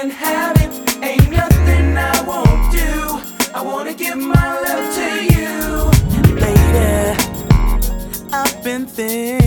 can have it. Ain't nothing I won't do. I wanna give my love to you. Lady, I've been thinking